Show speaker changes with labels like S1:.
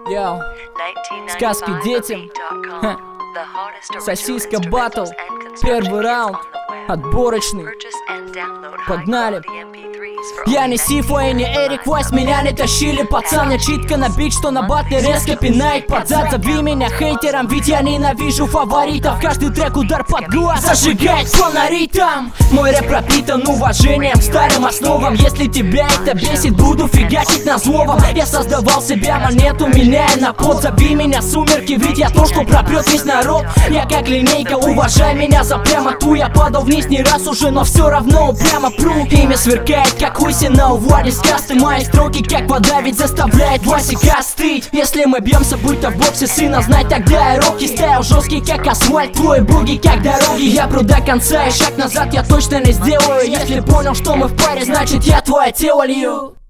S1: Йоу, сказки детям. Сосиска баттл. Первый раунд. Отборочный. Погнали. Я не Сифа и не Эрик Вайс, меня не тащили, пацан. Я читка на бит, что на батле резко пинает под зад. Зови меня хейтером, ведь я ненавижу фаворитов. Каждый трек удар под глаз зажигает фонари там. Мой рэп пропитан уважением к старым основам. Если тебя это бесит, буду фигачить на злого. Я создавал себя монету, меняя на код. Зови меня сумерки, ведь я то, что пропрет весь народ. Я как линейка, уважай меня за прямоту. Я падал вниз не раз уже, но все равно упрямо пру. Имя сверкает, как Хусина у Влади Скасты. Мои строки как вода, ведь заставляет Васика остыть. Если мы бьемся, будто в боксе, сына, знай тогда и роки. Стайл жесткий, как асфальт, твои буги, как дороги. Я пру до конца, и шаг назад я точно не сделаю. Если понял, что мы в паре, значит я твое тело лью.